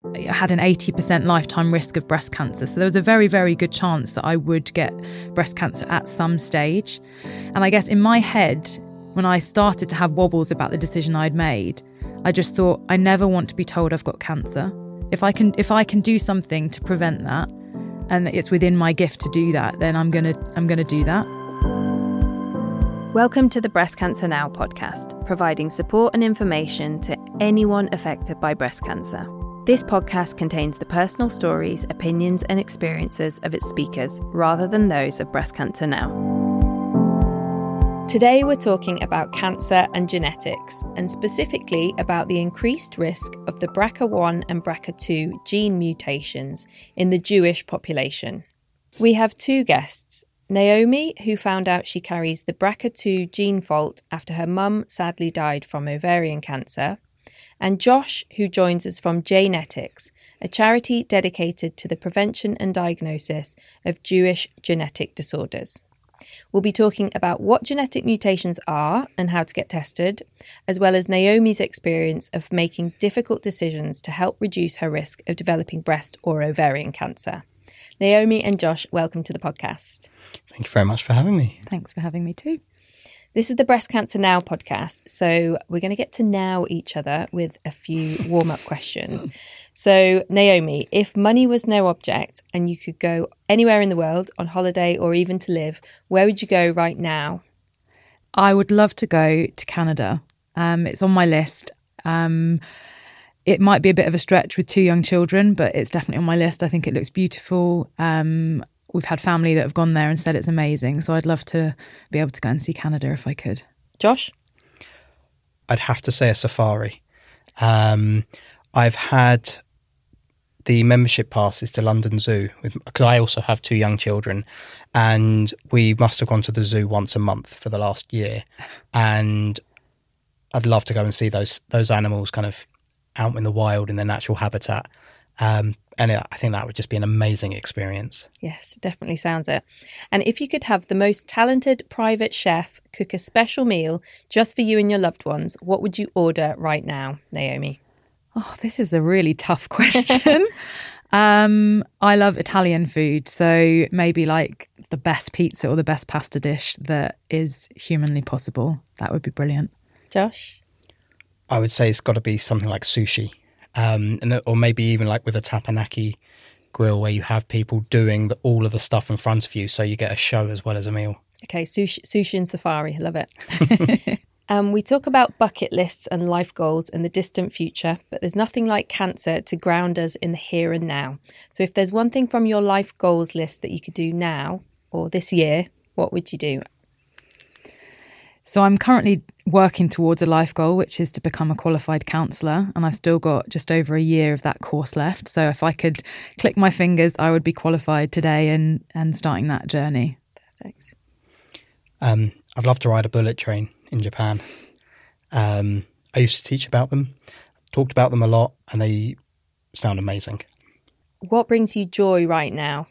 I had an 80% lifetime risk of breast cancer. So there was a very, very good chance that I would get breast cancer at some stage. And I guess in my head, when I started to have wobbles about the decision I'd made, I just thought, I never want to be told I've got cancer. If I can do something to prevent that, and it's within my gift to do that, then I'm gonna do that. Welcome to the Breast Cancer Now podcast, providing support and information to anyone affected by breast cancer. This podcast contains the personal stories, opinions and experiences of its speakers, rather than those of Breast Cancer Now. Today we're talking about cancer and genetics, and specifically about the increased risk of the BRCA1 and BRCA2 gene mutations in the Jewish population. We have two guests, Naomi, who found out she carries the BRCA2 gene fault after her mum sadly died from ovarian cancer, and Josh, who joins us from J-Netics, a charity dedicated to the prevention and diagnosis of Jewish genetic disorders. We'll be talking about what genetic mutations are and how to get tested, as well as Naomi's experience of making difficult decisions to help reduce her risk of developing breast or ovarian cancer. Naomi and Josh, welcome to the podcast. Thank you very much for having me. Thanks for having me too. This is the Breast Cancer Now podcast, so we're going to get to know each other with a few warm-up questions. So, Naomi, if money was no object and you could go anywhere in the world on holiday or even to live, where would you go right now? I would love to go to Canada. It's on my list. It might be a bit of a stretch with two young children, but it's definitely on my list. I think it looks beautiful. We've had family that have gone there and said it's amazing. So I'd love to be able to go and see Canada if I could. Josh? I'd have to say a safari. I've had the membership passes to London Zoo because I also have two young children, and we must have gone to the zoo once a month for the last year. And I'd love to go and see those animals kind of out in the wild in their natural habitat. And I think that would just be an amazing experience. Yes, definitely sounds it. And if you could have the most talented private chef cook a special meal just for you and your loved ones, what would you order right now, Naomi? Oh, this is a really tough question. I love Italian food, so maybe like the best pizza or the best pasta dish that is humanly possible. That would be brilliant. Josh? I would say it's got to be something like sushi. Or maybe even like with a tapanaki grill where you have people doing all of the stuff in front of you, so you get a show as well as a meal. Okay, sushi and safari, I love it. We talk about bucket lists and life goals in the distant future, but there's nothing like cancer to ground us in the here and now. So if there's one thing from your life goals list that you could do now or this year, what would you do? So I'm currently working towards a life goal, which is to become a qualified counsellor. And I've still got just over a year of that course left. So if I could click my fingers, I would be qualified today and starting that journey. Perfect. I'd love to ride a bullet train in Japan. I used to teach about them, talked about them a lot, and they sound amazing. What brings you joy right now?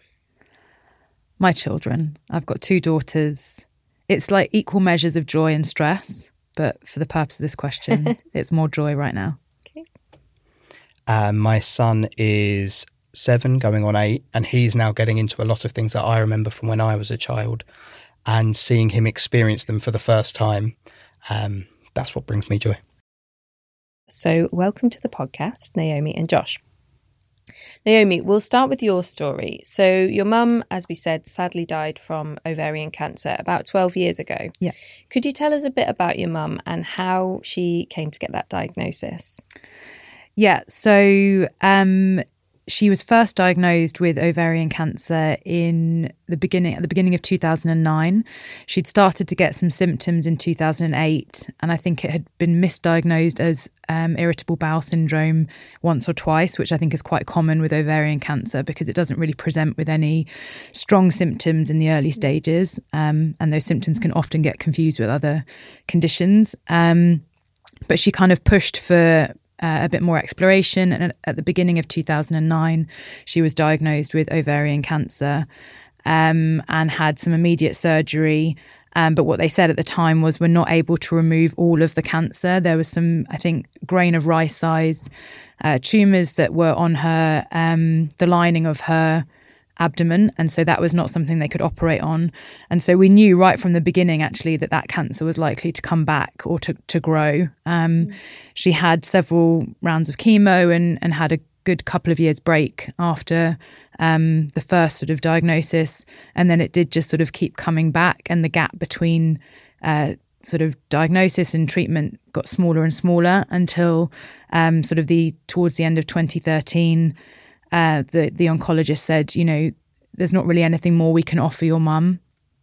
My children. I've got two daughters. It's like equal measures of joy and stress, but for the purpose of this question, it's more joy right now. Okay. My son is 7, going on 8, and he's now getting into a lot of things that I remember from when I was a child, and seeing him experience them for the first time. That's what brings me joy. So welcome to the podcast, Naomi and Josh. Naomi, we'll start with your story. So your mum, as we said, sadly died from ovarian cancer about 12 years ago. Yeah. Could you tell us a bit about your mum and how she came to get that diagnosis? Yeah, so she was first diagnosed with ovarian cancer at the beginning of 2009. She'd started to get some symptoms in 2008, and I think it had been misdiagnosed as irritable bowel syndrome once or twice, which I think is quite common with ovarian cancer because it doesn't really present with any strong symptoms in the early stages, and those symptoms can often get confused with other conditions. But she kind of pushed for a bit more exploration, and at the beginning of 2009 she was diagnosed with ovarian cancer and had some immediate surgery But what they said at the time was we're not able to remove all of the cancer. There was some, I think, grain of rice size tumours that were on her, the lining of her abdomen, and so that was not something they could operate on. And so we knew right from the beginning actually that cancer was likely to come back or to grow. She had several rounds of chemo and had a good couple of years break after the first sort of diagnosis, and then it did just sort of keep coming back, and the gap between sort of diagnosis and treatment got smaller and smaller until sort of towards the end of 2013. The oncologist said, you know, there's not really anything more we can offer your mum.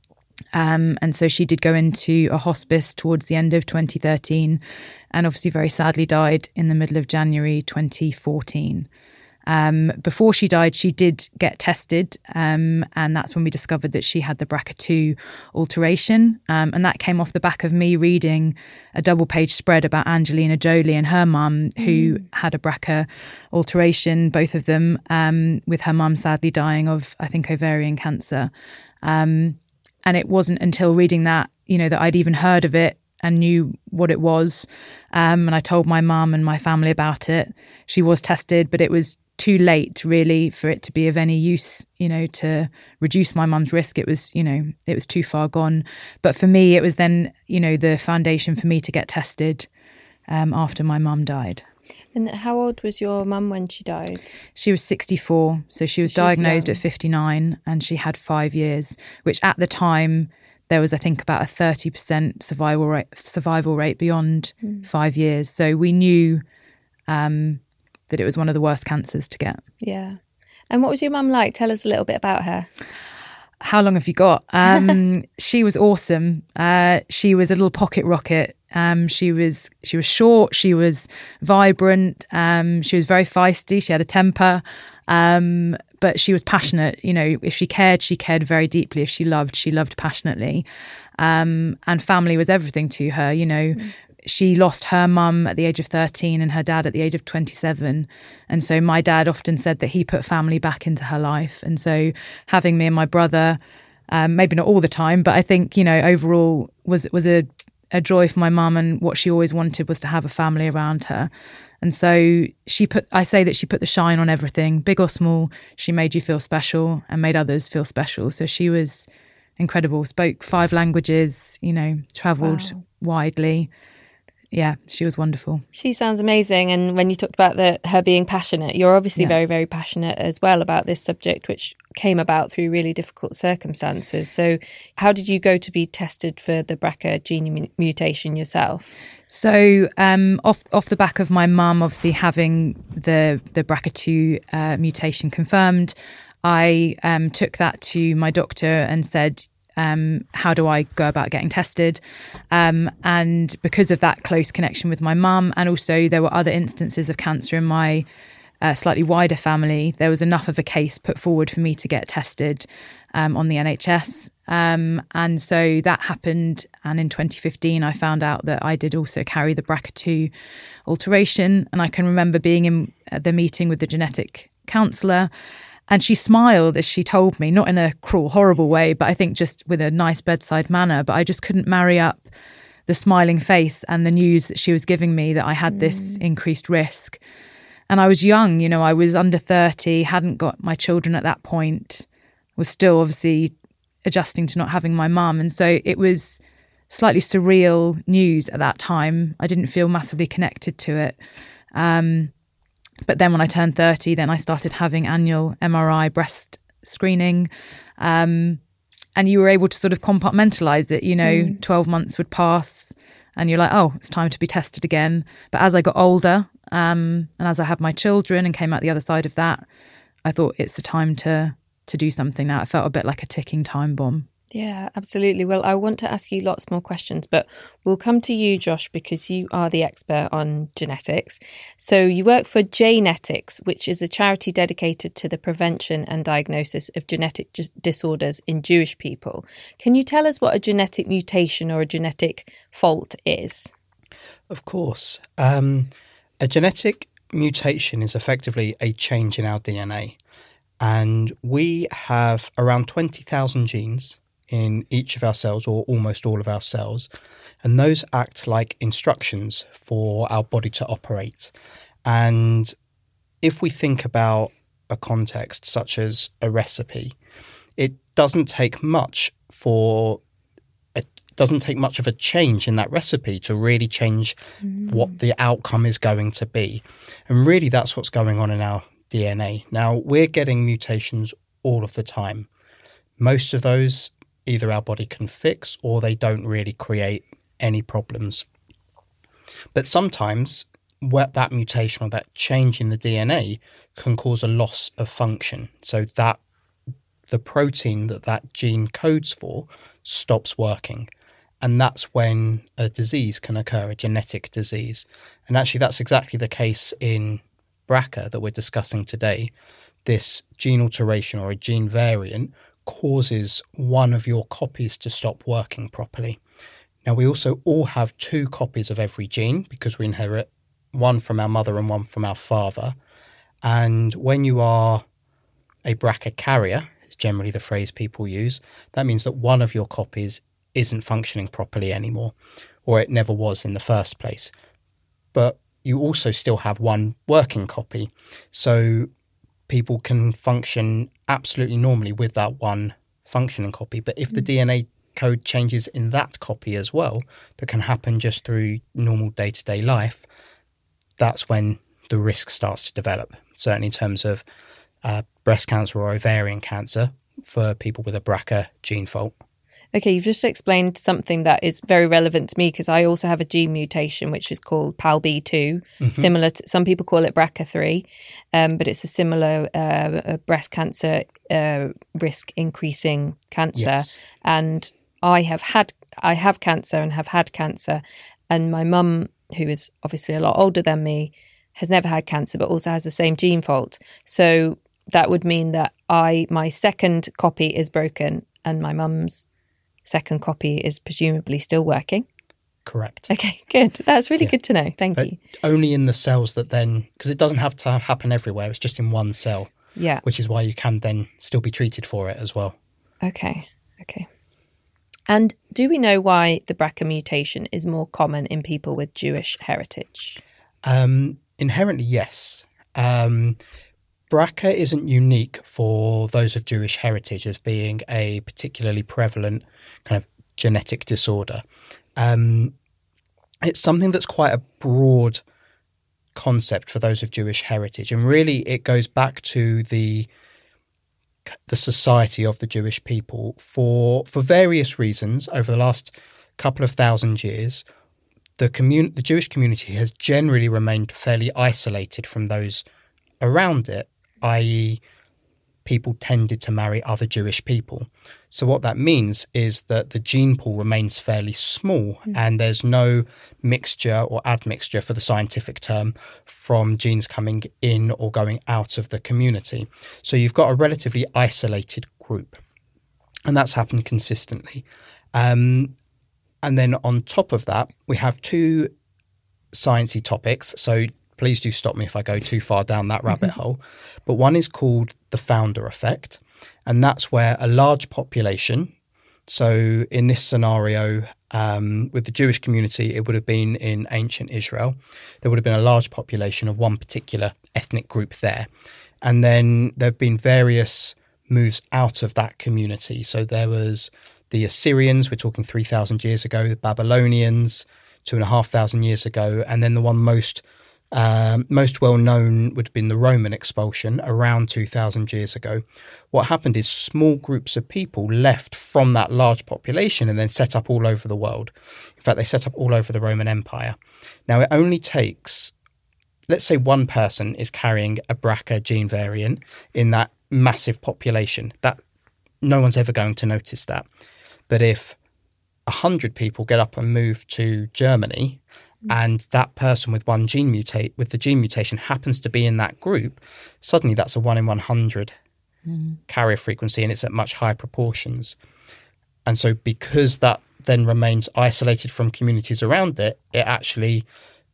And so she did go into a hospice towards the end of 2013 and obviously very sadly died in the middle of January 2014. Before she died, she did get tested, and that's when we discovered that she had the BRCA2 alteration. And that came off the back of me reading a double-page spread about Angelina Jolie and her mum, who had a BRCA alteration, both of them, with her mum sadly dying of, I think, ovarian cancer. And it wasn't until reading that, you know, that I'd even heard of it and knew what it was. And I told my mum and my family about it. She was tested, but it was too late really for it to be of any use, you know, to reduce my mum's risk. It was, you know, it was too far gone. But for me, it was then, you know, the foundation for me to get tested after my mum died. And how old was your mum when she died? She was 64. So she was diagnosed at 59 and she had 5 years, which at the time there was, I think, about a 30% survival rate beyond 5 years. So we knew that it was one of the worst cancers to get. Yeah. And what was your mum like? Tell us a little bit about her. How long have you got? She was awesome. She was a little pocket rocket. She was short. She was vibrant. She was very feisty. She had a temper. But she was passionate. You know, if she cared very deeply. If she loved passionately. And family was everything to her. You know, she lost her mum at the age of 13 and her dad at the age of 27. And so my dad often said that he put family back into her life. And so having me and my brother, maybe not all the time, but I think, you know, overall was a joy for my mum. And what she always wanted was to have a family around her. And so I say that she put the shine on everything, big or small. She made you feel special and made others feel special. So she was incredible, spoke 5 languages, you know, travelled widely. Yeah, she was wonderful. She sounds amazing. And when you talked about her being passionate, you're obviously very, very passionate as well about this subject, which came about through really difficult circumstances. So how did you go to be tested for the BRCA gene mutation yourself? So off the back of my mum obviously having the BRCA2 mutation confirmed, I took that to my doctor and said, how do I go about getting tested? And because of that close connection with my mum, and also there were other instances of cancer in my slightly wider family, there was enough of a case put forward for me to get tested on the NHS. And so that happened. And in 2015, I found out that I did also carry the BRCA2 alteration. And I can remember being in the meeting with the genetic counsellor, and she smiled as she told me, not in a cruel, horrible way, but I think just with a nice bedside manner. But I just couldn't marry up the smiling face and the news that she was giving me that I had this increased risk. And I was young, you know, I was under 30, hadn't got my children at that point, was still obviously adjusting to not having my mum. And so it was slightly surreal news at that time. I didn't feel massively connected to it. But then when I turned 30, then I started having annual MRI breast screening. And you were able to sort of compartmentalize it, you know, 12 months would pass and you're like, oh, it's time to be tested again. But as I got older and as I had my children and came out the other side of that, I thought it's the time to do something now. It felt a bit like a ticking time bomb. Yeah, absolutely. Well, I want to ask you lots more questions, but we'll come to you, Josh, because you are the expert on genetics. So you work for J-netics, which is a charity dedicated to the prevention and diagnosis of genetic disorders in Jewish people. Can you tell us what a genetic mutation or a genetic fault is? Of course. A genetic mutation is effectively a change in our DNA. And we have around 20,000 genes in each of our cells, or almost all of our cells, and those act like instructions for our body to operate. And if we think about a context such as a recipe, it doesn't take much of a change in that recipe to really change what the outcome is going to be. And really that's what's going on in our DNA. Now, we're getting mutations all of the time. Most of those either our body can fix or they don't really create any problems. But sometimes that mutation or that change in the DNA can cause a loss of function. So that the protein that gene codes for stops working. And that's when a disease can occur, a genetic disease. And actually that's exactly the case in BRCA that we're discussing today. This gene alteration or a gene variant causes one of your copies to stop working properly. Now, we also all have 2 copies of every gene because we inherit one from our mother and one from our father. And when you are a BRCA carrier, is generally the phrase people use, that means that one of your copies isn't functioning properly anymore, or it never was in the first place. But you also still have one working copy. So people can function absolutely normally with that one functioning copy. But if the DNA code changes in that copy as well, that can happen just through normal day-to-day life, that's when the risk starts to develop, certainly in terms of breast cancer or ovarian cancer for people with a BRCA gene fault. Okay, you've just explained something that is very relevant to me because I also have a gene mutation which is called PALB2, similar to, some people call it BRCA3, but it's a similar breast cancer risk increasing cancer. Yes. And I have cancer and have had cancer, and my mum, who is obviously a lot older than me, has never had cancer but also has the same gene fault. So that would mean that my second copy is broken and my mum's second copy is presumably still working. Correct. Okay, good. That's really good to know. Thank you. Only in the cells that then, because it doesn't have to happen everywhere, it's just in one cell. Yeah. Which is why you can then still be treated for it as well. Okay. And do we know why the BRCA mutation is more common in people with Jewish heritage? Inherently, yes. BRCA isn't unique for those of Jewish heritage as being a particularly prevalent kind of genetic disorder. It's something that's quite a broad concept for those of Jewish heritage. And really, it goes back to the society of the Jewish people for various reasons. Over the last couple of thousand years, the Jewish community has generally remained fairly isolated from those around it, i.e. people tended to marry other Jewish people. So what that means is that the gene pool remains fairly small and there's no mixture or admixture, for the scientific term, from genes coming in or going out of the community. So you've got a relatively isolated group, and that's happened consistently. And then on top of that, we have 2 sciencey topics. So please do stop me if I go too far down that rabbit hole. But one is called the founder effect. And that's where a large population, so in this scenario, with the Jewish community, it would have been in ancient Israel. There would have been a large population of one particular ethnic group there. And then there have been various moves out of that community. So there was the Assyrians, we're talking 3,000 years ago, the Babylonians, 2,500 years ago, and then the one most well known would have been the Roman expulsion around 2,000 years ago. What happened is small groups of people left from that large population and then set up all over the world. In fact, they set up all over the Roman Empire. Now, it only takes, let's say one person is carrying a BRCA gene variant in that massive population. That no one's ever going to notice that. But if 100 people get up and move to Germany, and that person with the gene mutation happens to be in that group, suddenly that's a 1 in 100 carrier frequency, and it's at much higher proportions. And so because that then remains isolated from communities around it, it actually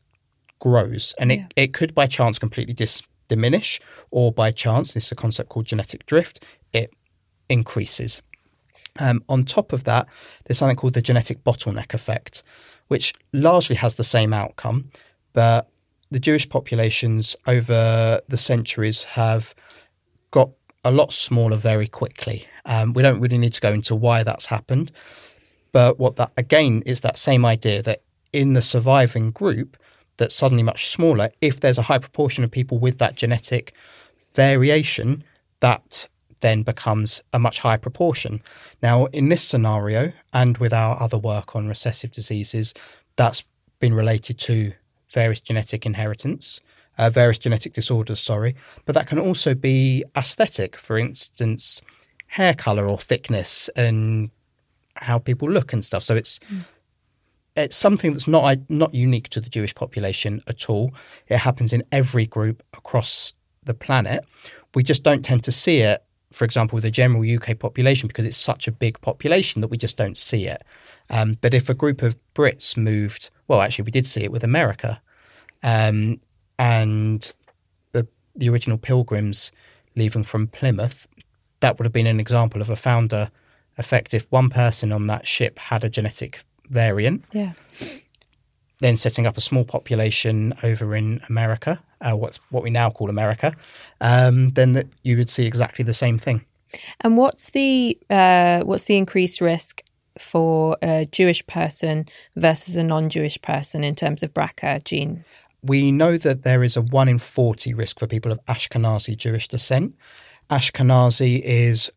grows. And it could by chance completely diminish, or by chance, this is a concept called genetic drift, it increases. On top of that, there's something called the genetic bottleneck effect, which largely has the same outcome, but the Jewish populations over the centuries have got a lot smaller very quickly. We don't really need to go into why that's happened, but what that, again, is that same idea that in the surviving group that's suddenly much smaller, if there's a high proportion of people with that genetic variation, that then becomes a much higher proportion. Now, in this scenario, and with our other work on recessive diseases, that's been related to various genetic disorders, but that can also be aesthetic, for instance, hair color or thickness and how people look and stuff. So it's something that's not unique to the Jewish population at all. It happens in every group across the planet. We just don't tend to see it, for example, with the general UK population, because it's such a big population that we just don't see it. But if a group of Brits moved, well, actually, we did see it with America, and the original Pilgrims leaving from Plymouth, that would have been an example of a founder effect. If one person on that ship had a genetic variant, then setting up a small population over in America, what we now call America, then you would see exactly the same thing. And what's the increased risk for a Jewish person versus a non-Jewish person in terms of BRCA gene? We know that there is a 1 in 40 risk for people of Ashkenazi Jewish descent. Ashkenazi is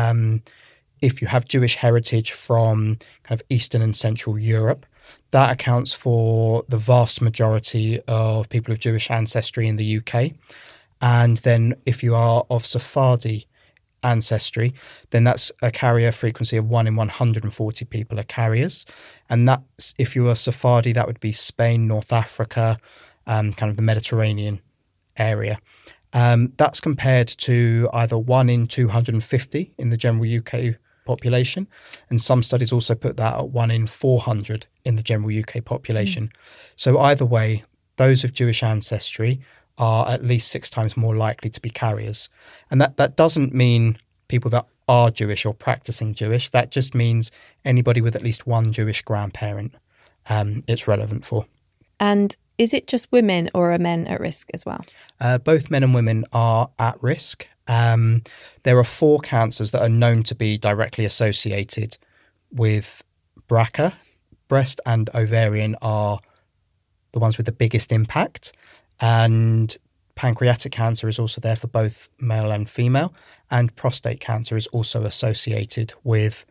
if you have Jewish heritage from kind of Eastern and Central Europe. That accounts for the vast majority of people of Jewish ancestry in the UK. And then if you are of Sephardi ancestry, then that's a carrier frequency of 1 in 140 people are carriers. And that's, if you are Sephardi, that would be Spain, North Africa, kind of the Mediterranean area. That's compared to either 1 in 250 in the general UK population, and some studies also put that at 1 in 400 in the general UK population. So either way, those of Jewish ancestry are at least 6 times more likely to be carriers. And that doesn't mean people that are Jewish or practicing Jewish. That just means anybody with at least one Jewish grandparent it's relevant for. And is it just women or are men at risk as well? Both men and women are at risk. There are 4 cancers that are known to be directly associated with BRCA. Breast and ovarian are the ones with the biggest impact, and pancreatic cancer is also there for both male and female, and prostate cancer is also associated with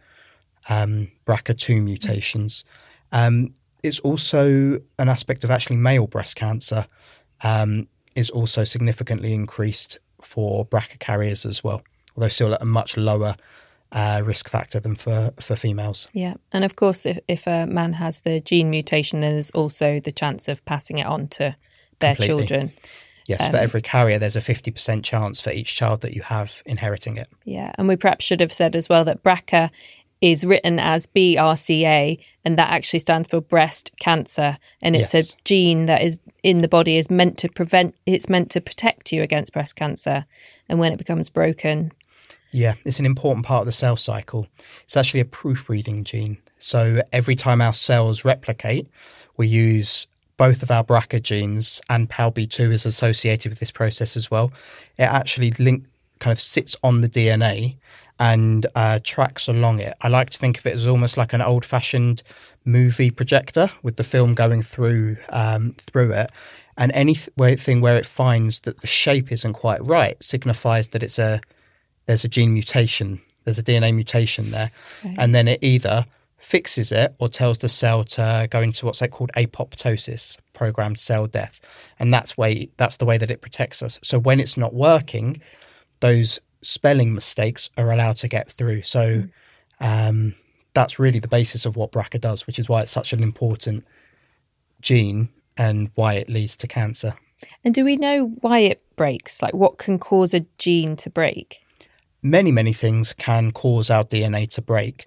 BRCA2 mutations. It's also an aspect of actually male breast cancer is also significantly increased for BRCA carriers as well, although still at a much lower risk factor than for females. Yeah. And of course, if a man has the gene mutation, then there's also the chance of passing it on to their children. Yes, for every carrier, there's a 50% chance for each child that you have inheriting it. Yeah. And we perhaps should have said as well that BRCA is written as BRCA, and that actually stands for breast cancer. And it's a gene that is in the body is meant to protect you against breast cancer. And when it becomes broken. Yeah, it's an important part of the cell cycle. It's actually a proofreading gene. So every time our cells replicate, we use both of our BRCA genes, and PALB2 is associated with this process as well. It actually kind of sits on the DNA and tracks along it. I like to think of it as almost like an old-fashioned movie projector with the film going through it. And anything where it finds that the shape isn't quite right signifies that there's a gene mutation, there's a DNA mutation there. Okay. And then it either fixes it or tells the cell to go into what's called apoptosis, programmed cell death. And that's the way that it protects us. So when it's not working, those spelling mistakes are allowed to get through. So that's really the basis of what BRCA does, which is why it's such an important gene and why it leads to cancer. And do we know why it breaks? Like, what can cause a gene to break? Many, many things can cause our DNA to break.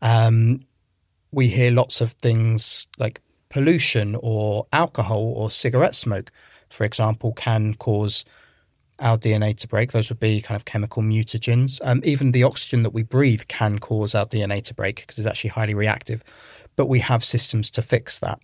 We hear lots of things like pollution or alcohol or cigarette smoke, for example, can cause our DNA to break. Those would be kind of chemical mutagens. Even the oxygen that we breathe can cause our DNA to break because it's actually highly reactive, but we have systems to fix that.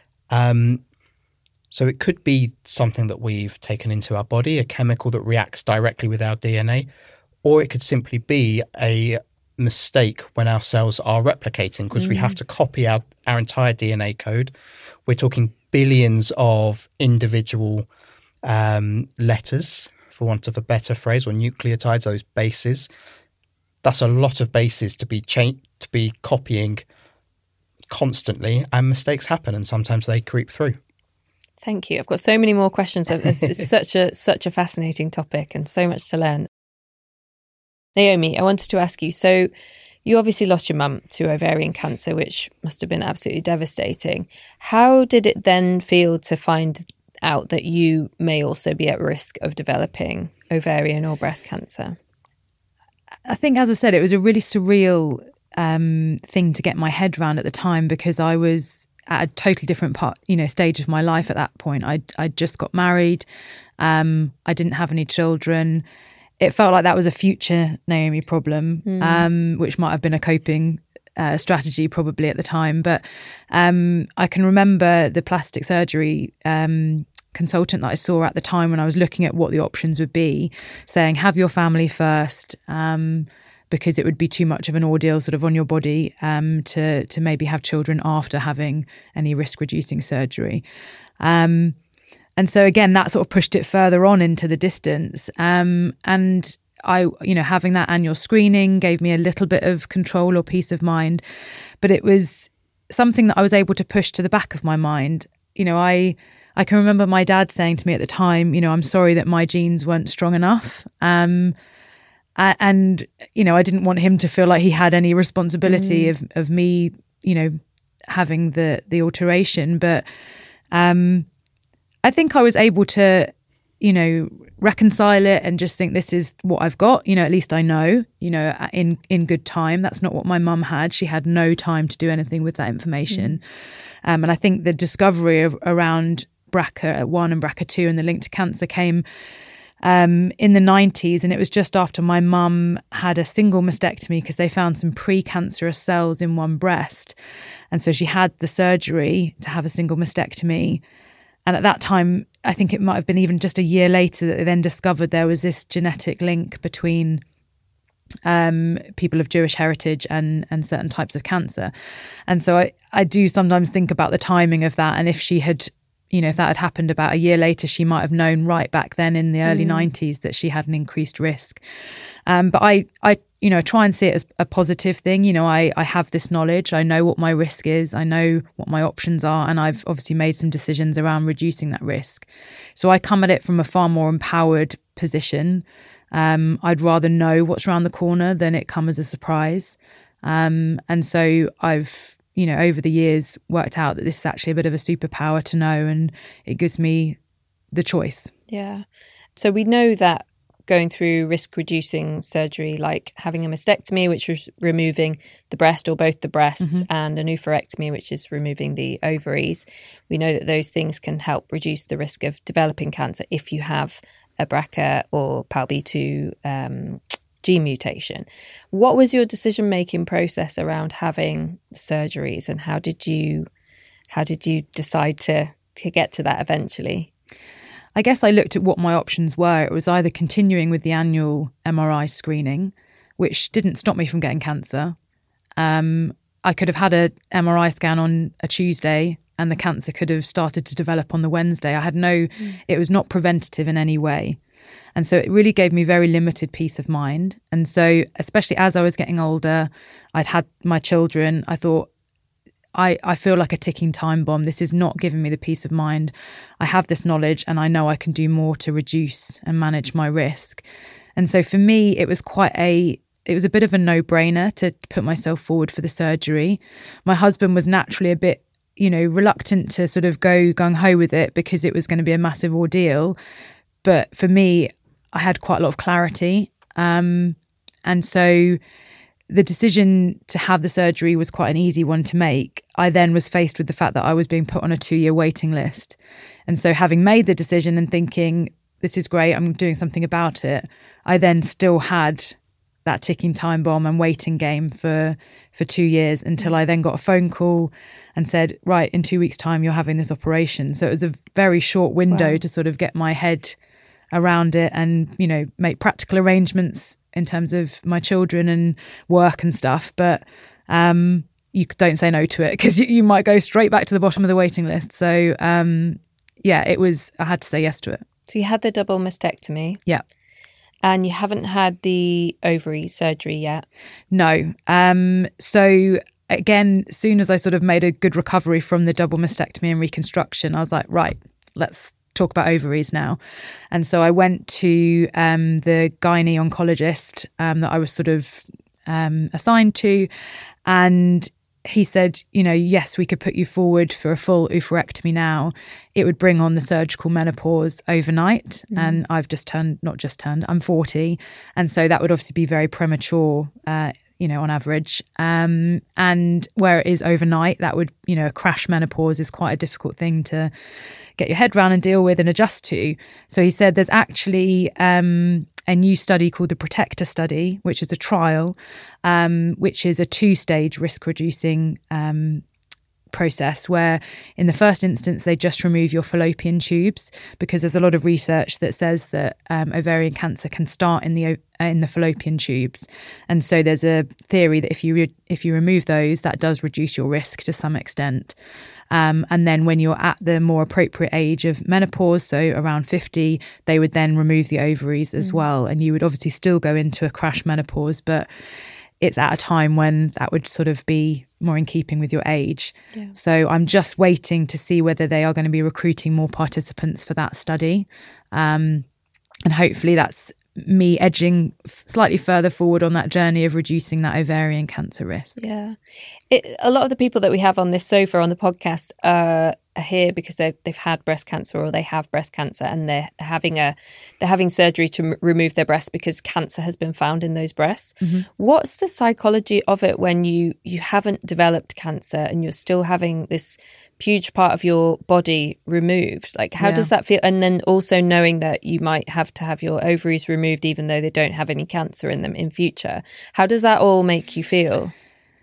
So it could be something that we've taken into our body, a chemical that reacts directly with our DNA, or it could simply be a mistake when our cells are replicating, because we have to copy our entire DNA code. We're talking billions of individual letters, for want of a better phrase, or nucleotides, those bases. That's a lot of bases to be copying constantly, and mistakes happen, and sometimes they creep through. Thank you. I've got so many more questions. It's such a fascinating topic and so much to learn. Naomi, I wanted to ask you, so you obviously lost your mum to ovarian cancer, which must have been absolutely devastating. How did it then feel to find out that you may also be at risk of developing ovarian or breast cancer? I think, as I said, it was a really surreal thing to get my head around at the time, because I was at a totally different stage of my life at that point. I just got married. I didn't have any children. It felt like that was a future Naomi problem, which might have been a coping strategy probably at the time. But I can remember the plastic surgery consultant that I saw at the time, when I was looking at what the options would be, saying, have your family first, because it would be too much of an ordeal sort of on your body to maybe have children after having any risk-reducing surgery. And so again, that sort of pushed it further on into the distance. And I, having that annual screening gave me a little bit of control or peace of mind, but it was something that I was able to push to the back of my mind. I can remember my dad saying to me at the time, I'm sorry that my genes weren't strong enough. And, I didn't want him to feel like he had any responsibility of me, having the alteration. But I think I was able to, reconcile it and just think, this is what I've got. At least I know, in good time. That's not what my mum had. She had no time to do anything with that information. And I think the discovery around BRCA1 and BRCA2 and the link to cancer came in the 90s. And it was just after my mum had a single mastectomy, because they found some precancerous cells in one breast. And so she had the surgery to have a single mastectomy. And at that time, I think it might have been even just a year later that they then discovered there was this genetic link between people of Jewish heritage and certain types of cancer. And so I do sometimes think about the timing of that. And if she had, if that had happened about a year later, she might have known right back then in the early 90s that she had an increased risk. But I try and see it as a positive thing. I have this knowledge. I know what my risk is. I know what my options are. And I've obviously made some decisions around reducing that risk. So I come at it from a far more empowered position. I'd rather know what's around the corner than it come as a surprise. And so I've, over the years worked out that this is actually a bit of a superpower to know, and it gives me the choice. Yeah. So we know that going through risk-reducing surgery, like having a mastectomy, which is removing the breast or both the breasts, and a oophorectomy, which is removing the ovaries, we know that those things can help reduce the risk of developing cancer if you have a BRCA or PALB2 gene mutation. What was your decision-making process around having surgeries, and how did you decide to get to that eventually? I guess I looked at what my options were. It was either continuing with the annual MRI screening, which didn't stop me from getting cancer. I could have had a MRI scan on a Tuesday and the cancer could have started to develop on the Wednesday. It was not preventative in any way. And so it really gave me very limited peace of mind. And so, especially as I was getting older, I'd had my children, I thought, I feel like a ticking time bomb. This is not giving me the peace of mind. I have this knowledge and I know I can do more to reduce and manage my risk. And so for me, it was a bit of a no-brainer to put myself forward for the surgery. My husband was naturally a bit, reluctant to sort of go gung-ho with it because it was going to be a massive ordeal. But for me, I had quite a lot of clarity. And so the decision to have the surgery was quite an easy one to make. I then was faced with the fact that I was being put on a 2-year waiting list. And so having made the decision and thinking, this is great, I'm doing something about it, I then still had that ticking time bomb and waiting game for 2 years until I then got a phone call and said, right, in 2 weeks' time, you're having this operation. So it was a very short window to sort of get my head around it and, you know, make practical arrangements in terms of my children and work and stuff. But you don't say no to it, because you might go straight back to the bottom of the waiting list. So I had to say yes to it. So you had the double mastectomy. Yeah. And you haven't had the ovary surgery yet? No. So again, as soon as I sort of made a good recovery from the double mastectomy and reconstruction, I was like, right, let's talk about ovaries now. And so I went to the gynae oncologist that I was sort of assigned to, and he said, you know, yes, we could put you forward for a full oophorectomy now. It would bring on the surgical menopause overnight. And I've I'm 40. And so that would obviously be very premature, on average. And where it is overnight, that would, a crash menopause is quite a difficult thing to get your head around and deal with and adjust to. So he said there's actually a new study called the Protector study, which is a trial, which is a 2-stage risk reducing process where in the first instance they just remove your fallopian tubes, because there's a lot of research that says that ovarian cancer can start in the fallopian tubes, and so there's a theory that if you remove those, that does reduce your risk to some extent. And then when you're at the more appropriate age of menopause, so around 50, they would then remove the ovaries as well. And you would obviously still go into a crash menopause, but it's at a time when that would sort of be more in keeping with your age. Yeah. So I'm just waiting to see whether they are going to be recruiting more participants for that study. And hopefully that's me edging slightly further forward on that journey of reducing that ovarian cancer risk. Yeah. A lot of the people that we have on this sofa on the podcast are here because they've had breast cancer, or they have breast cancer, and they're having surgery to remove their breasts because cancer has been found in those breasts. Mm-hmm. What's the psychology of it when you haven't developed cancer and you're still having this huge part of your body removed? Like, how does that feel? And then also knowing that you might have to have your ovaries removed even though they don't have any cancer in them in future. How does that all make you feel?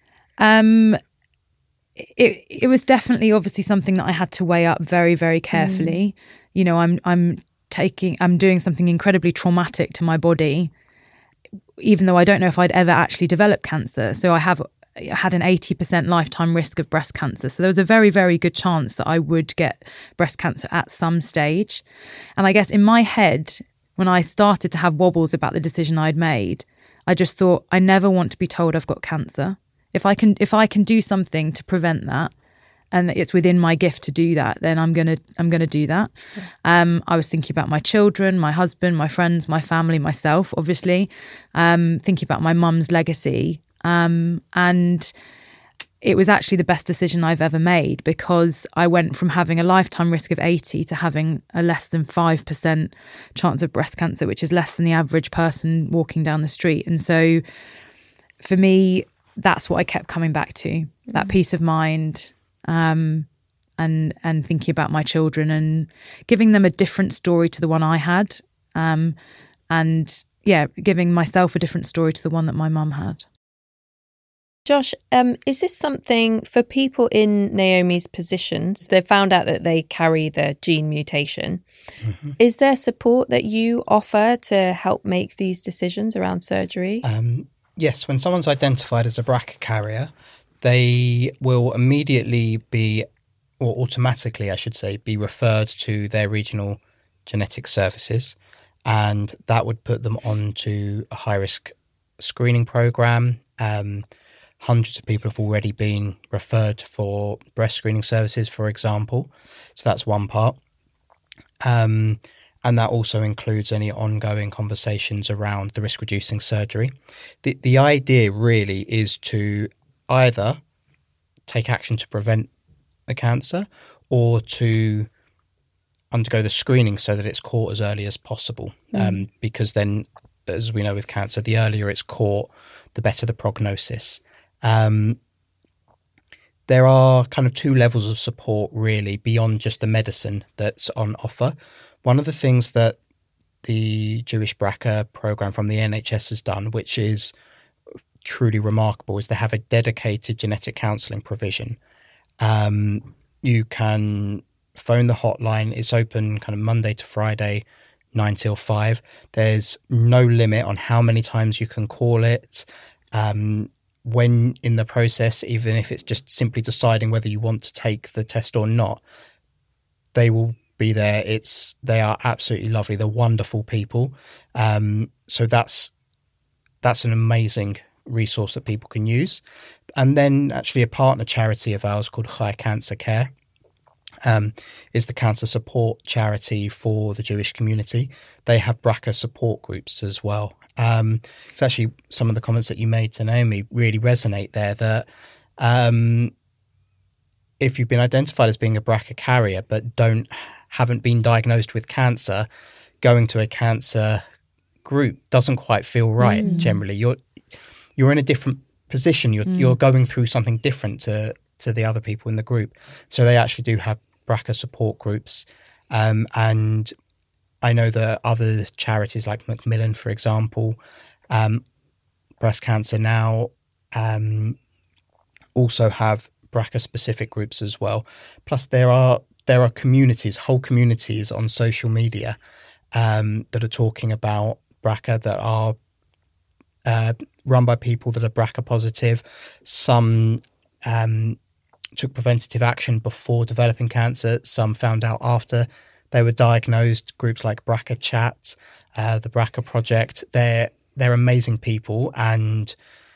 It was definitely obviously something that I had to weigh up very, very carefully. I'm doing something incredibly traumatic to my body, even though I don't know if I'd ever actually develop cancer. So I had an 80% lifetime risk of breast cancer. So there was a very, very good chance that I would get breast cancer at some stage. And I guess in my head, when I started to have wobbles about the decision I'd made, I just thought, I never want to be told I've got cancer. If I can do something to prevent that, and it's within my gift to do that, then I'm gonna do that. Yeah. I was thinking about my children, my husband, my friends, my family, myself, obviously, thinking about my mum's legacy. And it was actually the best decision I've ever made, because I went from having a lifetime risk of 80 to having a less than 5% chance of breast cancer, which is less than the average person walking down the street. And so for me, that's what I kept coming back to, that peace of mind, and thinking about my children and giving them a different story to the one I had, and giving myself a different story to the one that my mum had. Josh, is this something for people in Naomi's positions? They've found out that they carry the gene mutation. Mm-hmm. Is there support that you offer to help make these decisions around surgery? Yes, when someone's identified as a BRCA carrier, they will immediately be, or automatically, I should say, be referred to their regional genetic services, and that would put them onto a high-risk screening program. Hundreds of people have already been referred for breast screening services, for example. So that's one part. And that also includes any ongoing conversations around the risk-reducing surgery. The idea really is to either take action to prevent the cancer or to undergo the screening so that it's caught as early as possible. Because then, as we know with cancer, the earlier it's caught, the better the prognosis. There are kind of 2 levels of support really beyond just the medicine that's on offer. One of the things that the Jewish BRCA program from the NHS has done, which is truly remarkable, is they have a dedicated genetic counselling provision. You can phone the hotline. It's open kind of Monday to Friday, 9 till 5. There's no limit on how many times you can call it. When in the process, even if it's just simply deciding whether you want to take the test or not, they will be there. They are absolutely lovely. They're wonderful people. So that's an amazing resource that people can use. And then actually a partner charity of ours called Chai Cancer Care is the cancer support charity for the Jewish community. They have BRCA support groups as well. It's actually some of the comments that you made to Naomi really resonate there, that if you've been identified as being a BRCA carrier but haven't been diagnosed with cancer, going to a cancer group doesn't quite feel right. Generally, you're in a different position. You're going through something different to the other people in the group. So they actually do have BRCA support groups, and I know that other charities like Macmillan, for example, Breast Cancer Now, also have BRCA specific groups as well. Plus there are communities, whole communities on social media that are talking about BRCA, that are run by people that are BRCA positive. Some took preventative action before developing cancer. Some found out after they were diagnosed. Groups like BRCA Chat, the BRCA Project, they're amazing people, and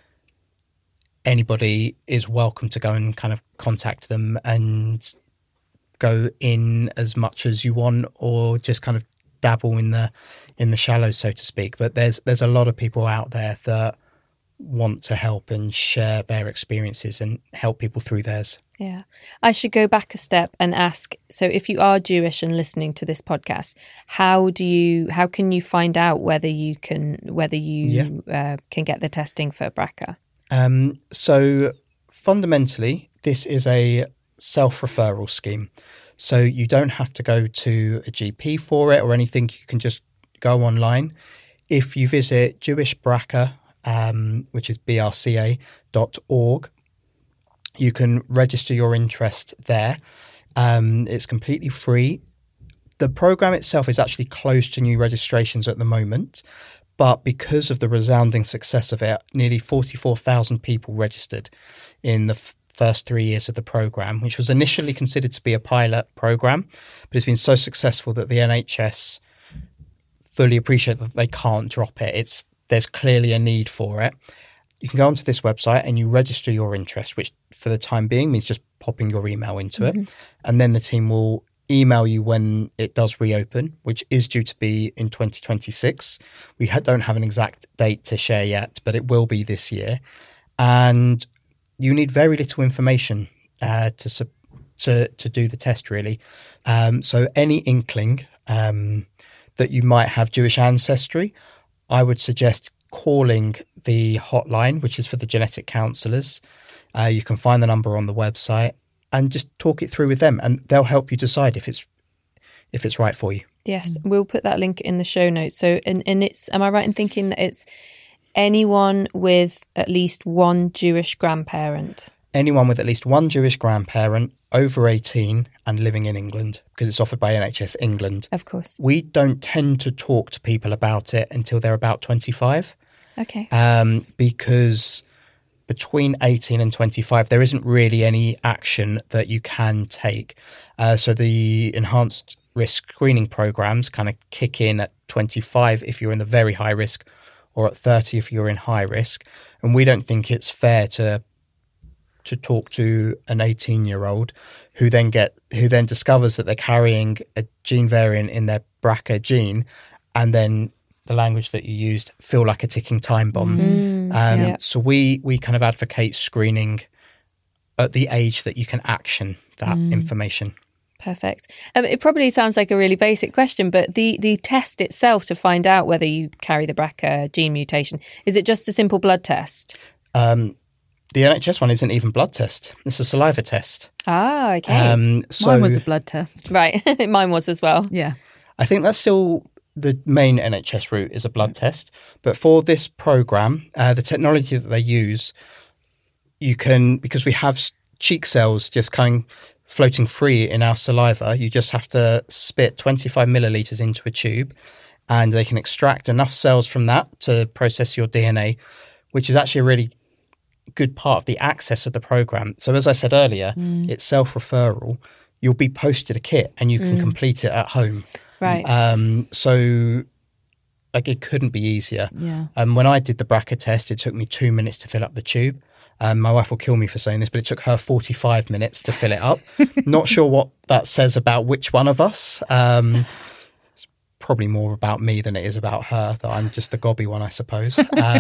anybody is welcome to go and kind of contact them and go in as much as you want, or just kind of dabble in the shallows, so to speak. But there's a lot of people out there that want to help and share their experiences and help people through theirs. Yeah. I should go back a step and ask, so if you are Jewish and listening to this podcast, how can you find out whether you can get the testing for BRCA? So fundamentally, this is a self-referral scheme. So you don't have to go to a GP for it or anything. You can just go online. If you visit Jewish BRCA, which is brca.org, you can register your interest there. It's completely free. The program itself is actually closed to new registrations at the moment, but because of the resounding success of it, nearly 44,000 people registered in the first 3 years of the program, which was initially considered to be a pilot program, but it's been so successful that the NHS fully appreciate that they can't drop it. There's clearly a need for it. You can go onto this website and you register your interest, which for the time being means just popping your email into it. And then the team will email you when it does reopen, which is due to be in 2026. We don't have an exact date to share yet, but it will be this year. And you need very little information to do the test, really. So any inkling that you might have Jewish ancestry, I would suggest calling the hotline, which is for the genetic counsellors. You can find the number on the website and just talk it through with them, and they'll help you decide if it's right for you. Yes, we'll put that link in the show notes. So, and it's, am I right in thinking that it's anyone with at least one Jewish grandparent? Anyone with at least one Jewish grandparent over 18 and living in England, because it's offered by NHS England. Of course. We don't tend to talk to people about it until they're about 25. Okay. Because between 18 and 25, there isn't really any action that you can take. So the enhanced risk screening programs kind of kick in at 25 if you're in the very high risk, or at 30 if you're in high risk. And we don't think it's fair to talk to an 18-year-old who then discovers that they're carrying a gene variant in their BRCA gene, and then the language that you used, feel like a ticking time bomb. So we kind of advocate screening at the age that you can action that information. Perfect. It probably sounds like a really basic question, but the test itself to find out whether you carry the BRCA gene mutation, is it just a simple blood test? The NHS one isn't even blood test. It's a saliva test. Ah, okay. Mine was a blood test. Right. Mine was as well. Yeah. I think that's still the main NHS route is a blood test. But for this program, the technology that they use, you can, because we have cheek cells just floating free in our saliva, you just have to spit 25 millilitres into a tube, and they can extract enough cells from that to process your DNA, which is actually a really good part of the access of the program. So as I said earlier, it's self-referral. You'll be posted a kit and you can complete it at home. Right. So like it couldn't be easier. Yeah. When I did the BRCA test, it took me 2 minutes to fill up the tube. My wife will kill me for saying this, but it took her 45 minutes to fill it up. Not sure what that says about which one of us. It's probably more about me than it is about her, that I'm just the gobby one, I suppose.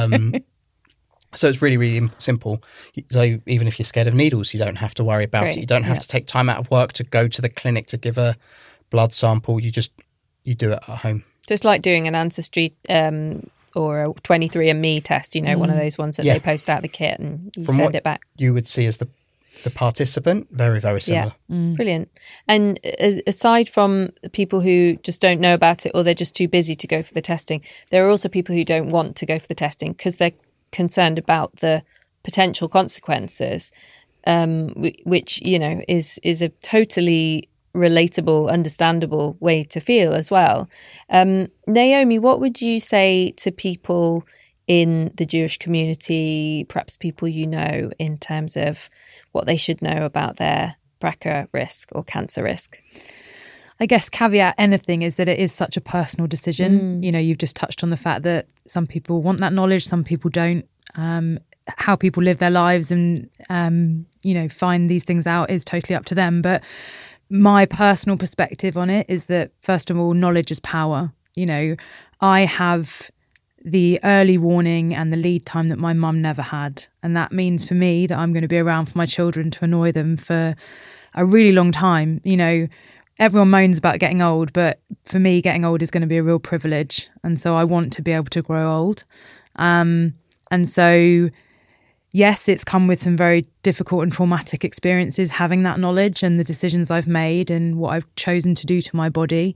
So it's really, really simple. So even if you're scared of needles, you don't have to worry about it. You don't have to take time out of work to go to the clinic to give a blood sample. You do it at home. Just like doing an Ancestry or a 23andMe test, one of those ones that they post out the kit and you send it back. You would see as the participant, very, very similar. Yeah. Brilliant. And aside from people who just don't know about it or they're just too busy to go for the testing, there are also people who don't want to go for the testing because they're concerned about the potential consequences, which is a totally relatable, understandable way to feel as well. Naomi, what would you say to people in the Jewish community, perhaps people in terms of what they should know about their BRCA risk or cancer risk? I guess caveat anything is that it is such a personal decision. You've just touched on the fact that some people want that knowledge, some people don't. How people live their lives and, find these things out is totally up to them. But my personal perspective on it is that, first of all, knowledge is power. I have the early warning and the lead time that my mum never had. And that means for me that I'm going to be around for my children to annoy them for a really long time. Everyone moans about getting old, but for me, getting old is going to be a real privilege. And so I want to be able to grow old. And so, yes, it's come with some very difficult and traumatic experiences, having that knowledge and the decisions I've made and what I've chosen to do to my body.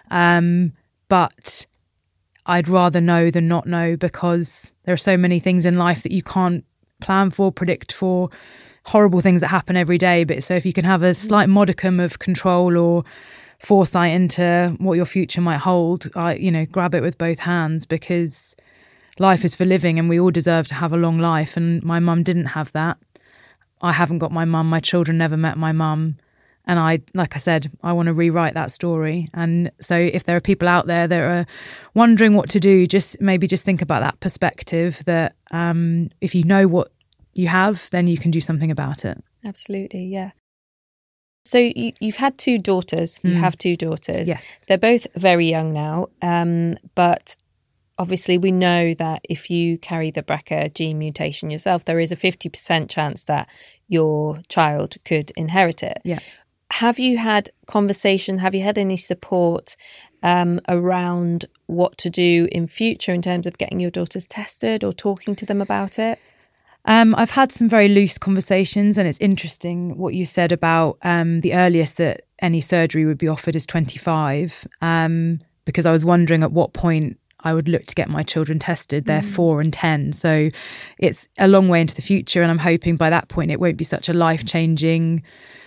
But I'd rather know than not know, because there are so many things in life that you can't plan for, predict for, horrible things that happen every day. But so if you can have a slight modicum of control or foresight into what your future might hold, grab it with both hands, because life is for living and we all deserve to have a long life. And my mum didn't have that. I haven't got my mum. My children never met my mum. And like I said, I want to rewrite that story. And so if there are people out there that are wondering what to do, just think about that perspective, that if you know what you have, then you can do something about it. Absolutely, yeah. So you've had two daughters. You have two daughters. Yes. They're both very young now, but obviously we know that if you carry the BRCA gene mutation yourself, there is a 50% chance that your child could inherit it. Yeah. Have you had conversation? Have you had any support around what to do in future in terms of getting your daughters tested or talking to them about it? I've had some very loose conversations, and it's interesting what you said about the earliest that any surgery would be offered is 25, because I was wondering at what point I would look to get my children tested. They're 4 and 10, so it's a long way into the future, and I'm hoping by that point it won't be such a life-changing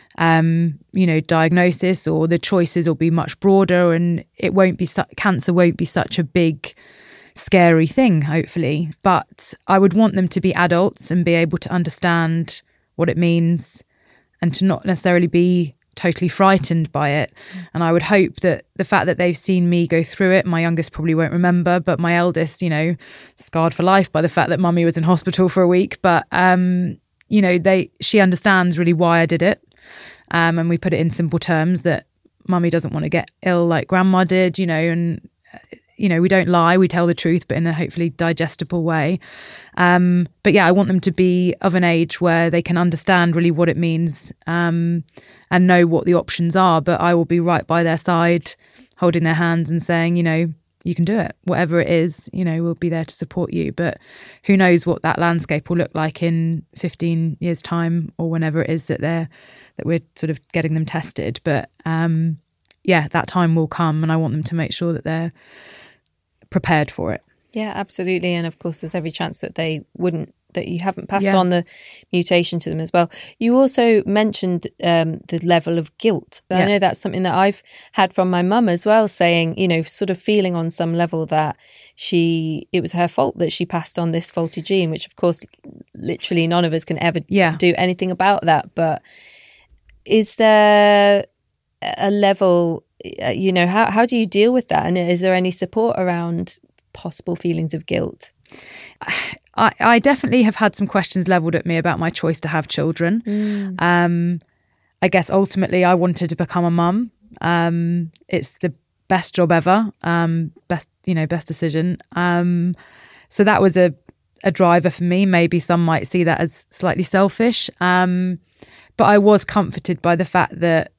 diagnosis, or the choices will be much broader, and it won't be cancer won't be such a big scary thing, hopefully. But I would want them to be adults and be able to understand what it means, and to not necessarily be totally frightened by it. And I would hope that the fact that they've seen me go through it, my youngest probably won't remember, but my eldest, scarred for life by the fact that mummy was in hospital for a week, but she understands really why I did it. And we put it in simple terms that mummy doesn't want to get ill like grandma did, and we don't lie, we tell the truth, but in a hopefully digestible way. But yeah, I want them to be of an age where they can understand really what it means, and know what the options are. But I will be right by their side, holding their hands and saying, you can do it, whatever it is, we'll be there to support you. But who knows what that landscape will look like in 15 years time, or whenever it is that we're sort of getting them tested. But that time will come, and I want them to make sure that they're prepared for it. Yeah, absolutely. And of course, there's every chance that that you haven't passed on the mutation to them as well. You also mentioned the level of guilt. I know that's something that I've had from my mum as well, saying, sort of feeling on some level that it was her fault that she passed on this faulty gene, which of course, literally none of us can ever do anything about that. But is there a level, how do you deal with that? And is there any support around possible feelings of guilt? I definitely have had some questions levelled at me about my choice to have children. I guess ultimately I wanted to become a mum. It's the best job ever, best decision. So that was a driver for me. Maybe some might see that as slightly selfish. But I was comforted by the fact that,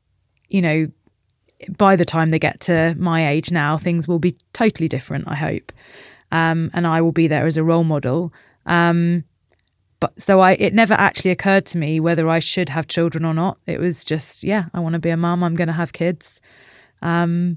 by the time they get to my age now, things will be totally different, I hope. And I will be there as a role model. But so it never actually occurred to me whether I should have children or not. It was just, I want to be a mum. I'm going to have kids. And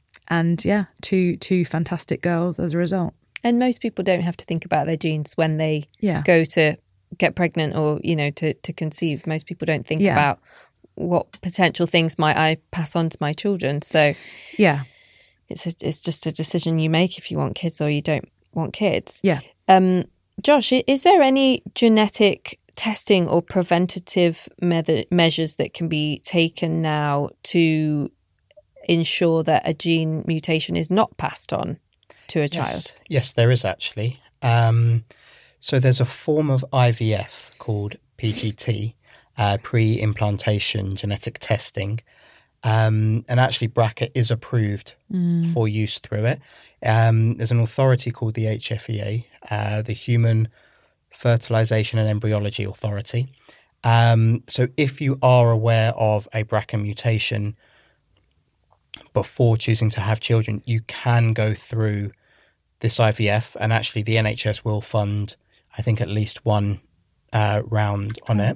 two fantastic girls as a result. And most people don't have to think about their genes when they go to get pregnant or, to conceive. Most people don't think about what potential things might I pass on to my children. So it's just a decision you make if you want kids or you don't want kids. Josh, is there any genetic testing or preventative measures that can be taken now to ensure that a gene mutation is not passed on to a child? Yes, there is actually. So there's a form of IVF called PGT, pre-implantation genetic testing. And actually BRCA is approved for use through it. There's an authority called the HFEA, the Human Fertilization and Embryology Authority. So if you are aware of a BRCA mutation before choosing to have children, you can go through this IVF, and actually the NHS will fund, I think, at least one round on it.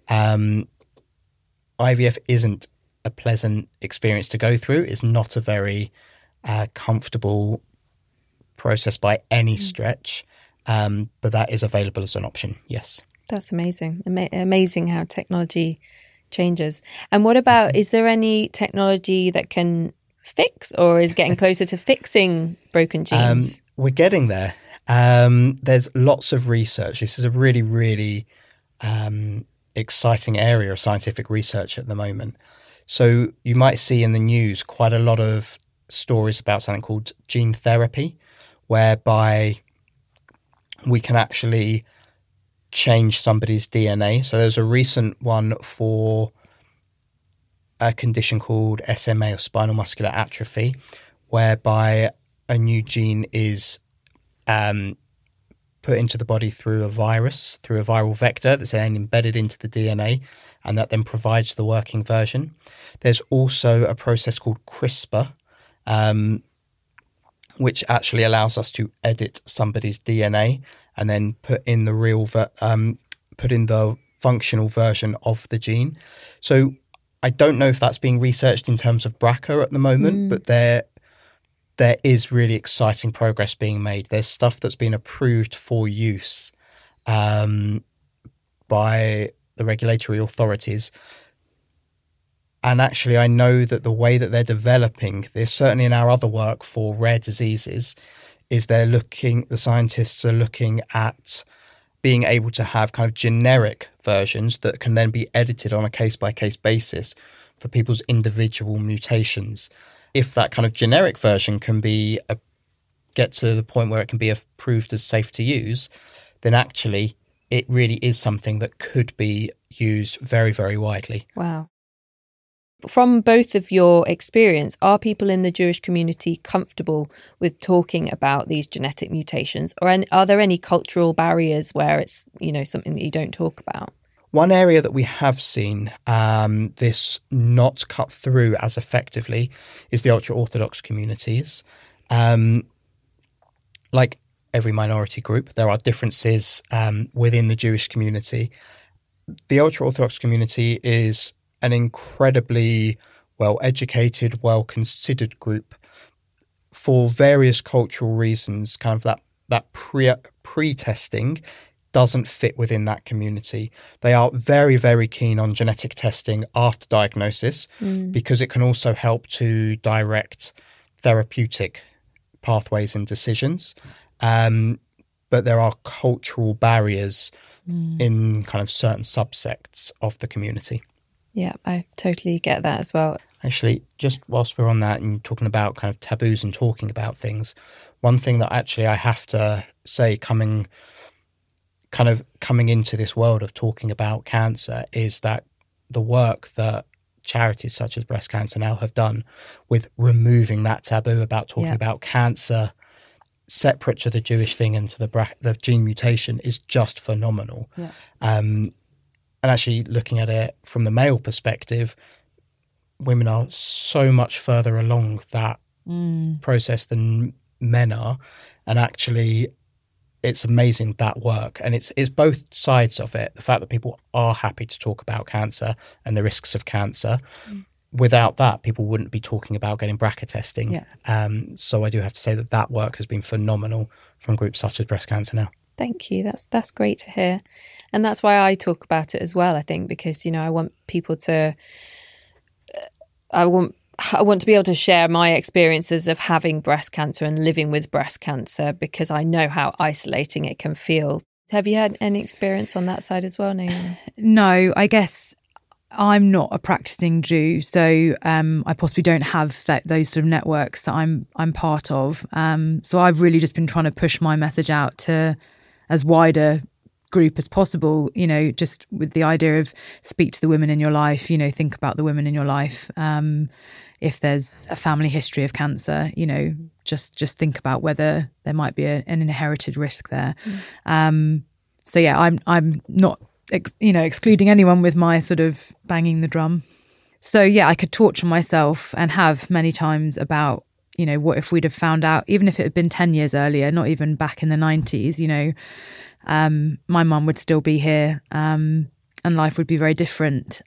IVF isn't a pleasant experience to go through. It's not a very comfortable process by any stretch, but that is available as an option. Yes, that's amazing. Amazing how technology changes. And what about, is there any technology that can fix or is getting closer to fixing broken genes? We're getting there. There's lots of research. This is a really, really exciting area of scientific research at the moment. So you might see in the news quite a lot of stories about something called gene therapy, whereby we can actually change somebody's DNA. So there's a recent one for a condition called SMA, or spinal muscular atrophy, whereby a new gene is put into the body through a virus, through a viral vector that's then embedded into the DNA, and that then provides the working version. There's also a process called CRISPR, which actually allows us to edit somebody's DNA and then put in the functional version of the gene. So I don't know if that's being researched in terms of BRCA at the moment, but there is really exciting progress being made. There's stuff that's been approved for use by the regulatory authorities. And actually, I know that the way that they're developing this, certainly in our other work for rare diseases, is the scientists are looking at being able to have kind of generic versions that can then be edited on a case-by-case basis for people's individual mutations. If that kind of generic version can get to the point where it can be approved as safe to use, then actually it really is something that could be used very, very widely. Wow. From both of your experience, are people in the Jewish community comfortable with talking about these genetic mutations, or are there any cultural barriers where it's, something that you don't talk about? One area that we have seen this not cut through as effectively is the ultra-Orthodox communities. Like every minority group, there are differences within the Jewish community. The ultra-Orthodox community is an incredibly well-educated, well-considered group for various cultural reasons. Kind of that pre-testing doesn't fit within that community. They are very, very keen on genetic testing after diagnosis because it can also help to direct therapeutic pathways and decisions. But there are cultural barriers in kind of certain subsects of the community. Yeah, I totally get that as well. Actually, just whilst we're on that and talking about kind of taboos and talking about things, one thing that actually I have to say coming into this world of talking about cancer is that the work that charities such as Breast Cancer Now have done with removing that taboo about talking about cancer separate to the Jewish thing and to the gene mutation is just phenomenal. Yeah. And actually looking at it from the male perspective, women are so much further along that process than men are. And actually it's amazing that work. And it's both sides of it. The fact that people are happy to talk about cancer and the risks of cancer. Without that, people wouldn't be talking about getting BRCA testing. Yeah. So I do have to say that work has been phenomenal from groups such as Breast Cancer Now. Thank you. That's great to hear. And that's why I talk about it as well, I think, because, I want people to... I want to be able to share my experiences of having breast cancer and living with breast cancer because I know how isolating it can feel. Have you had any experience on that side as well, Naomi? No, I guess I'm not a practicing Jew, so I possibly don't have those sort of networks that I'm part of. So I've really just been trying to push my message out to as wider group as possible, just with the idea of speak to the women in your life, think about the women in your life. If there's a family history of cancer, just think about whether there might be an inherited risk there. So yeah, I'm not excluding anyone with my sort of banging the drum. So yeah, I could torture myself and have many times about, what if we'd have found out, even if it had been 10 years earlier, not even back in the 90s, my mum would still be here and life would be very different.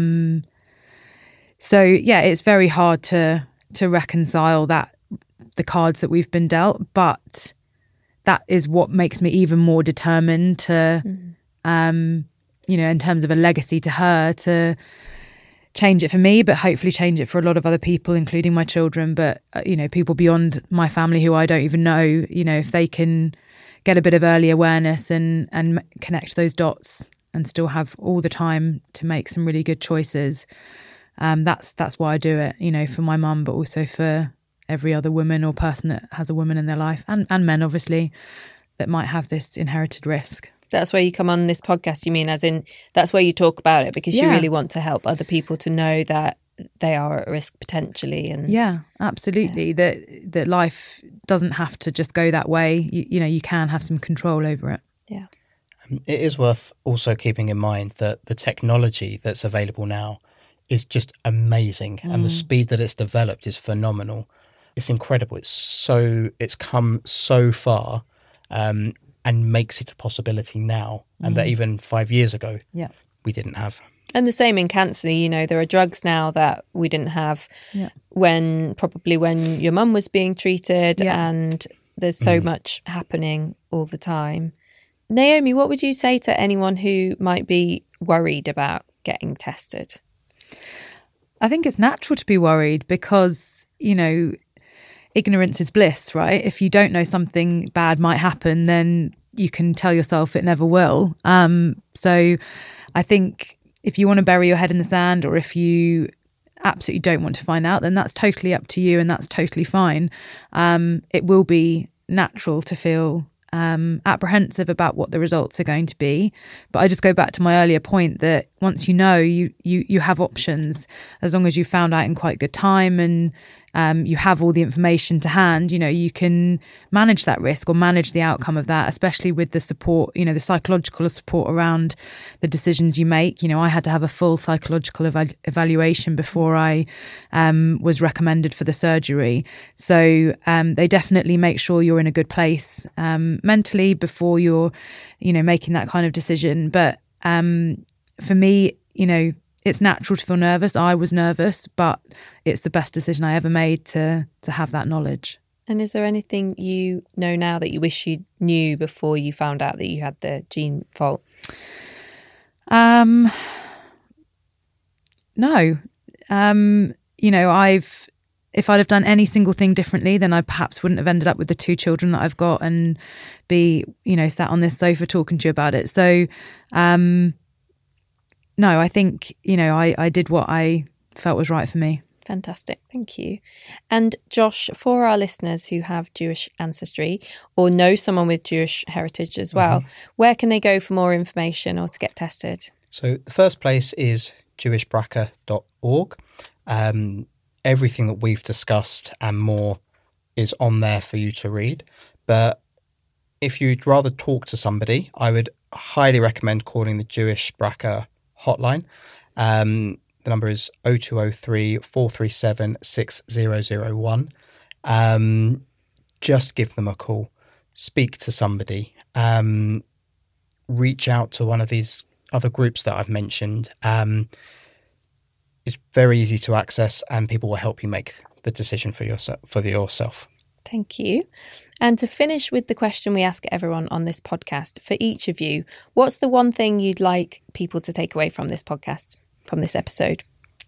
So yeah, it's very hard to reconcile the cards that we've been dealt, but that is what makes me even more determined to, in terms of a legacy to her, to change it for me, but hopefully change it for a lot of other people, including my children, but, people beyond my family who I don't even know, if they can get a bit of early awareness and connect those dots and still have all the time to make some really good choices. That's why I do it, for my mum, but also for every other woman or person that has a woman in their life and men, obviously, that might have this inherited risk. That's where you come on this podcast, you mean, as in that's where you talk about it because you really want to help other people to know that they are at risk potentially. And yeah, absolutely. Yeah. That life doesn't have to just go that way. You can have some control over it. Yeah. It is worth also keeping in mind that the technology that's available now is just amazing and the speed that it's developed is phenomenal. It's incredible. It's come so far and makes it a possibility now and that even 5 years ago we didn't have. And the same in cancer, there are drugs now that we didn't have when your mum was being treated and there's so much happening all the time. Naomi, what would you say to anyone who might be worried about getting tested? I think it's natural to be worried because, ignorance is bliss, right? If you don't know something bad might happen, then you can tell yourself it never will. So I think if you want to bury your head in the sand or if you absolutely don't want to find out, then that's totally up to you and that's totally fine. It will be natural to feel apprehensive about what the results are going to be. But I just go back to my earlier point that once you know, you have options as long as you found out in quite good time and you have all the information to hand, you can manage that risk or manage the outcome of that, especially with the support, the psychological support around the decisions you make. I had to have a full psychological evaluation before I was recommended for the surgery. So they definitely make sure you're in a good place mentally before you're, making that kind of decision. But for me, it's natural to feel nervous. I was nervous, but it's the best decision I ever made to have that knowledge. And is there anything you know now that you wish you knew before you found out that you had the gene fault? No. If I'd have done any single thing differently, then I perhaps wouldn't have ended up with the 2 children that I've got and be, sat on this sofa talking to you about it. So, no, I think, I did what I felt was right for me. Fantastic. Thank you. And Josh, for our listeners who have Jewish ancestry or know someone with Jewish heritage as well, where can they go for more information or to get tested? So the first place is jewishbrca.org. Everything that we've discussed and more is on there for you to read. But if you'd rather talk to somebody, I would highly recommend calling the Jewish BRCA hotline. The number is 0203 437 6001. Just give them a call, speak to somebody, reach out to one of these other groups that I've mentioned. It's very easy to access and people will help you make the decision for yourself. Thank you. And to finish with the question we ask everyone on this podcast, for each of you, what's the one thing you'd like people to take away from this podcast, from this episode?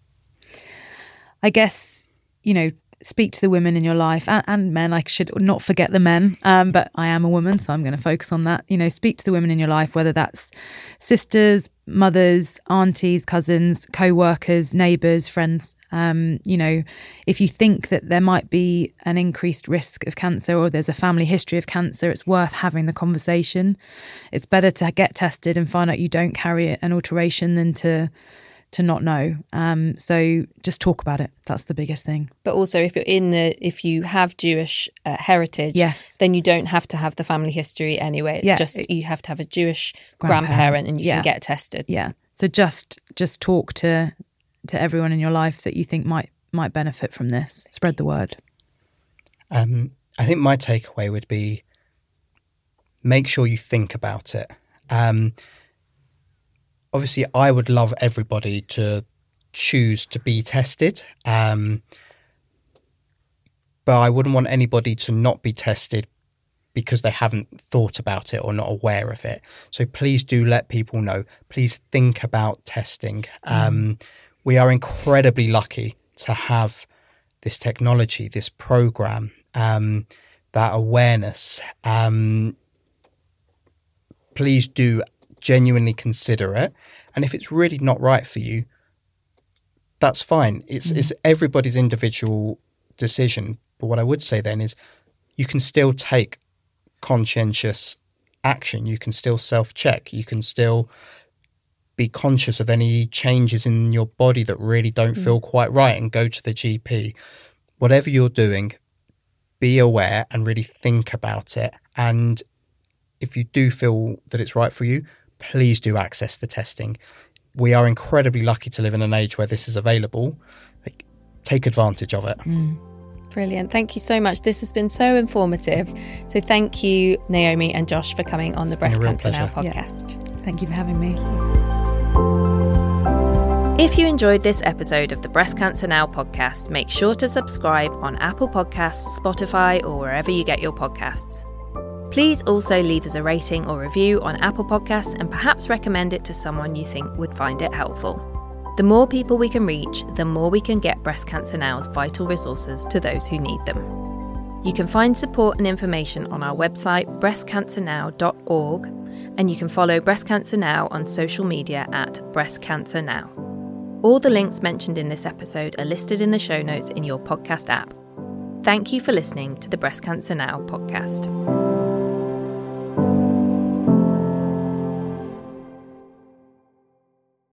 I guess, speak to the women in your life and men. I should not forget the men, but I am a woman, so I'm going to focus on that. Speak to the women in your life, whether that's sisters, mothers, aunties, cousins, co-workers, neighbours, friends. If you think that there might be an increased risk of cancer or there's a family history of cancer, it's worth having the conversation. It's better to get tested and find out you don't carry an alteration than to not know. So just talk about it. That's the biggest thing. But also if you have Jewish heritage, yes, then you don't have to have the family history anyway. It's just you have to have a Jewish grandparent and you can get tested. Yeah. So just talk to everyone in your life that you think might benefit from this. Spread the word. I think my takeaway would be make sure you think about it. Obviously, I would love everybody to choose to be tested, but I wouldn't want anybody to not be tested because they haven't thought about it or not aware of it. So please do let people know. Please think about testing. We are incredibly lucky to have this technology, this program, that awareness. Please do genuinely consider it, and if it's really not right for you, that's fine. It's everybody's individual decision. But what I would say then is you can still take conscientious action. You can still self-check. You can still be conscious of any changes in your body that really don't feel quite right and go to the GP. Whatever you're doing, be aware and really think about it. And if you do feel that it's right for you, please do access the testing. We are incredibly lucky to live in an age where this is available. Take advantage of it. Brilliant. Thank you so much. This has been so informative. So thank you, Naomi and Josh, for coming on the Breast Cancer Now podcast. Yeah. Thank you for having me. If you enjoyed this episode of the Breast Cancer Now podcast, make sure to subscribe on Apple Podcasts, Spotify, or wherever you get your podcasts. Please also leave us a rating or review on Apple Podcasts and perhaps recommend it to someone you think would find it helpful. The more people we can reach, the more we can get Breast Cancer Now's vital resources to those who need them. You can find support and information on our website, breastcancernow.org, and you can follow Breast Cancer Now on social media at Breast Cancer Now. All the links mentioned in this episode are listed in the show notes in your podcast app. Thank you for listening to the Breast Cancer Now podcast.